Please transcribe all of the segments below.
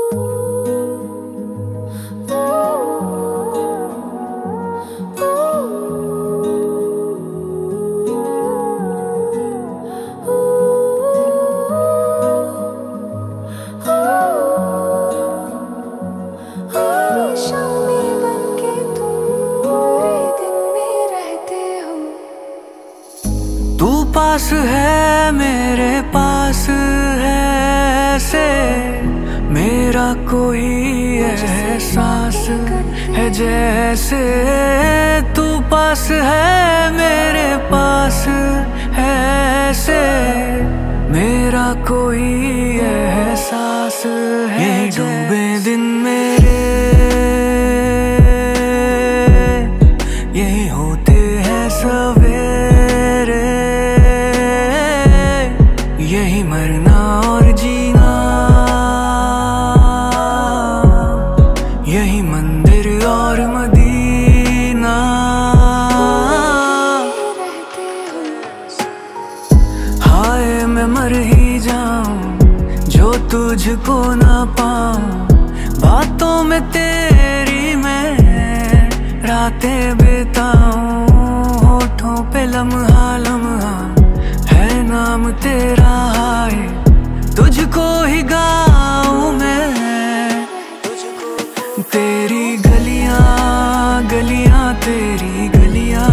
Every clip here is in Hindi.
तू पास है मेरे पास है से मेरा कोई एहसास है जैसे तू पास है मेरे पास है से मेरा कोई एहसास है। डूबे दिन मेरे यही होते हैं सवेरे, यही मरना और जीना, यही मंदिर और मदीना। हाय मैं मर ही जाऊं जो तुझको ना पाऊं, बातों में तेरी मैं रातें बिताऊं, होठों पे लम्हा लम्हा है नाम तेरा, हाय तुझको ही गाऊं मैं। तेरी गलियां गलियां तेरी गलियां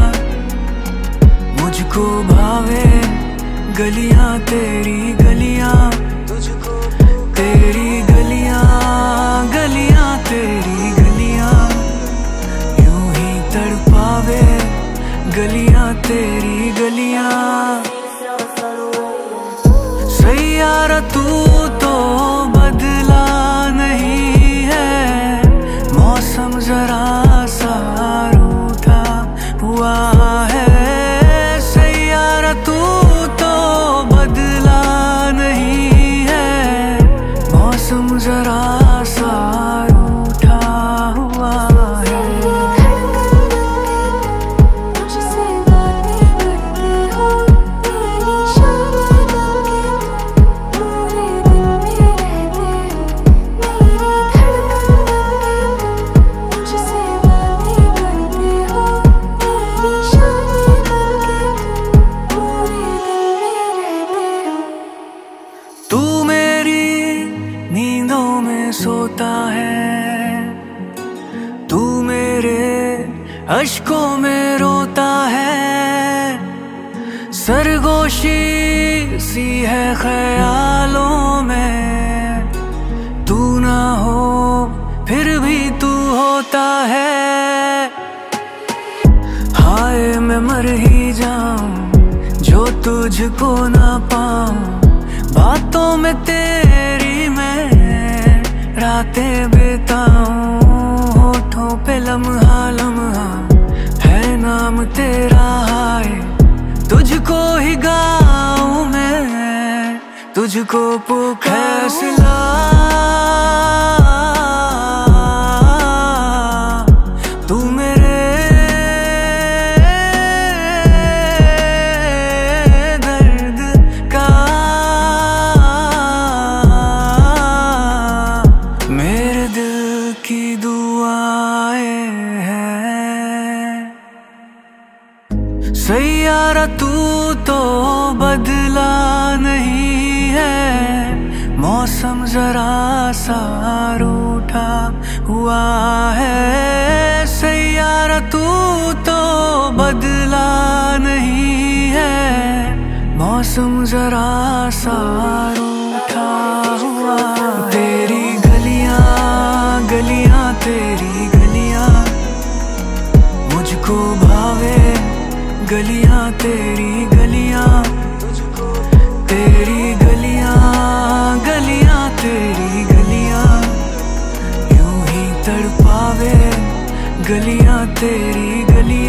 मुझको भावे, गलियां तेरी गलियां तुझको, तेरी गलियां गलियां तेरी गलियां यूं ही तड़पावे, गलियां तेरी गलियां। सैयारा तू तो बदला नहीं है, मौसम जरा सा रूठा हुआ है। सैयारा तू तो बदला नहीं है, मौसम जरा सा रूठा हुआ है। तू मेरी नींदों में सोता है, तू मेरे अश्कों में रोता है, सरगोशी सी है ख्यालों में, तू ना हो फिर भी तू होता है। हाय मैं मर ही जाऊं जो तुझको ना पाऊं, बातों में तेरी मैं रातें बिताऊं, होठों पे लम्हा लम्हा है नाम तेरा, हाय तुझको ही गाऊं मैं, तुझको पुकारा। तू मेरे दर्द का मेरे दिल की दुआएं हैं। सैयारा तू तो बदला नहीं है, मौसम जरा सा रूठा हुआ है। सैयारा तू तो बदला नहीं है, मौसम जरा सा रूठा हुआ है। तेरी गलियां गलियां तेरी गलियां मुझको भावे, गलियां तेरी गलियां तुझको, तेरी गलियां गलियां तेरी गलियां यूं ही तड़पावे, गलियां तेरी गलियां।